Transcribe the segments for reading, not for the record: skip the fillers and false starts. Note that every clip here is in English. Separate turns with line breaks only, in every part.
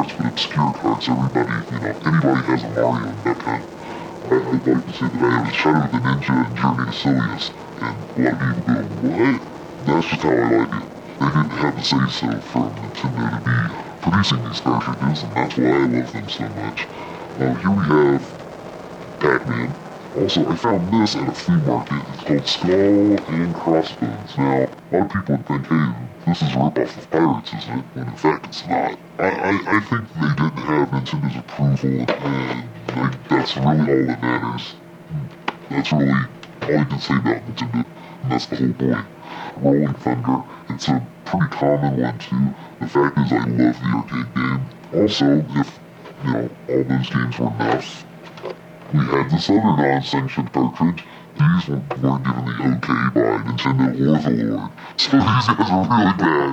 cards, but obscure cards. Everybody, anybody has a Mario deck. I'd like to say that I have a Shadow of the Ninja and Journey to Silius, and a lot of people go, what? That's just how I like it. They didn't have to say so from Nintendo to be producing these cartridges, and that's why I love them so much. Here we have Pac-Man. Also, I found this at a flea market. It's called Skull and Crossbones. Now, a lot of people would think, hey, this is a ripoff of Pirates, isn't it? When in fact it's not. I think they didn't have Nintendo's approval, and that's really all that matters. That's really all you can say about Nintendo, and that's the whole point. Rolling Thunder, it's a pretty common one too. The fact is I love the arcade game. Also, if, all those games were enough, we had this other non-sanctioned cartridge. These weren't given the okay by Nintendo or the Lord. So these guys are really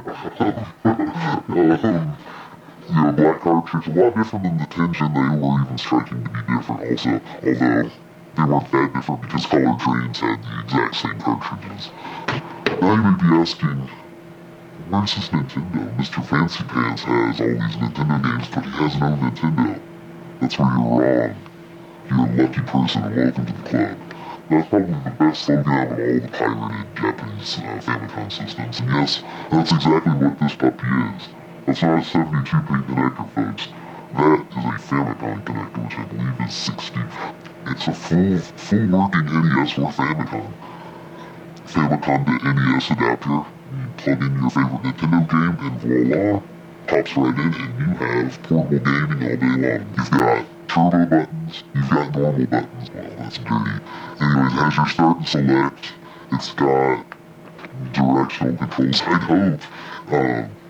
bad. Black cartridge, a lot different than the Tension. They were even striking to be different also, although they weren't that different because Color Trains had the exact same cartridges. Now you may be asking, where's this Nintendo? Mr. Fancy Pants has all these Nintendo games, but he has no Nintendo. That's where you're wrong. You're a lucky person and welcome to the club. That's probably the best slogan out of all the pirated Japanese Famicom systems. And yes, that's exactly what this puppy is. That's not a 72-pin connector, folks. That is a Famicom connector, which I believe is 60. It's a full working NES or Famicom. Famicom to NES adapter. You plug in your favorite Nintendo game and voila, pops right in and you have portable gaming all day long. You've got turbo buttons, you've got normal buttons. Well, that's dirty. Anyways, it has your start and select. It's got directional controls. I'd hope